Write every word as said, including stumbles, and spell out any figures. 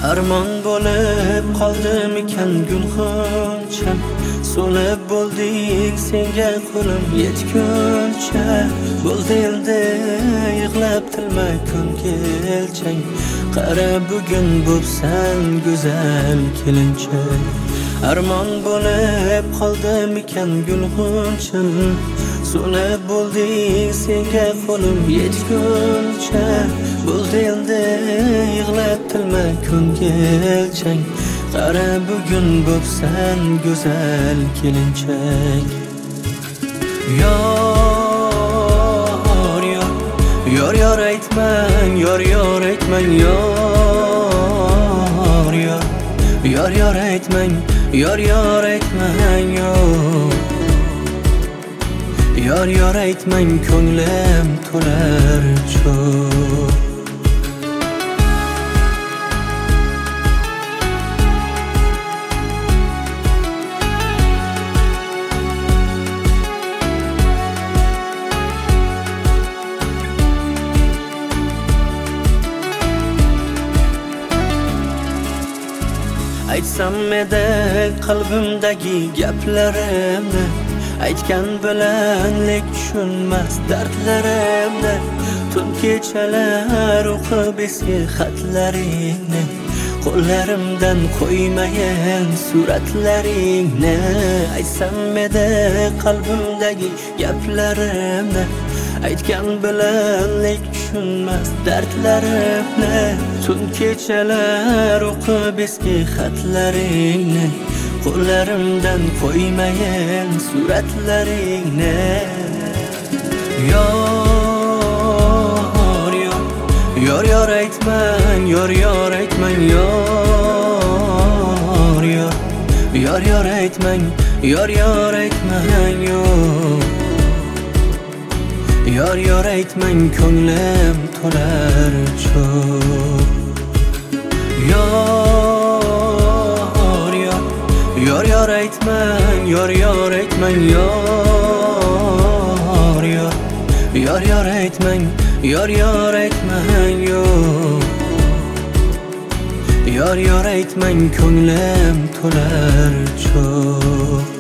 Armon bo'lib qoldimikan gulxoncham, so'lib bo'ldik senga qo'lim yetguncha. Bo'ldi endi yig'lab tilma ko'ngilchang, qara bugun bo'psan go'zal kelinchak. Armon bo'lib qoldimikan gulxoncham, so'lib bo'ldik senga qo'lim yetguncha. Bo'ldi endi yig'lab tilma ko'ngilchang, qara bugun bo'psan go'zal kelinchak. Yor yor yor yor aytmang, yor yor aytmang, yor yor yor yor aytmang, yor yor aytmang, yor yor aytmang, ko'nglim to'lar cho'g'. Aytsam edi qalbimdagi gaplarimni, aytgan bilan lek tushunmas dardlarimni. Tun kechalar o'qib eski xatlaringni, qo'llarimdan qo'ymayin suratlaringni. Aytsam edi qalbimdagi gaplarimni, aytgan bilan lek tushunmas dardlarimni. Tun kechalar o'qib eski xatlaringni, qo'llarimdan qo'ymayin suratlaringni. Yor yor yor yor aytmang, yor yor aytmang, yor yor yor yor aytmang, yor yor aytmang, yor yor aytmang, ko'nglim to'lar cho'g'. Yor yor yor yor aytmang, yor yor aytmang, yor yor yor yor aytmang, yor yor aytmang, yor yor aytmang, ko'nglim to'lar cho'g'.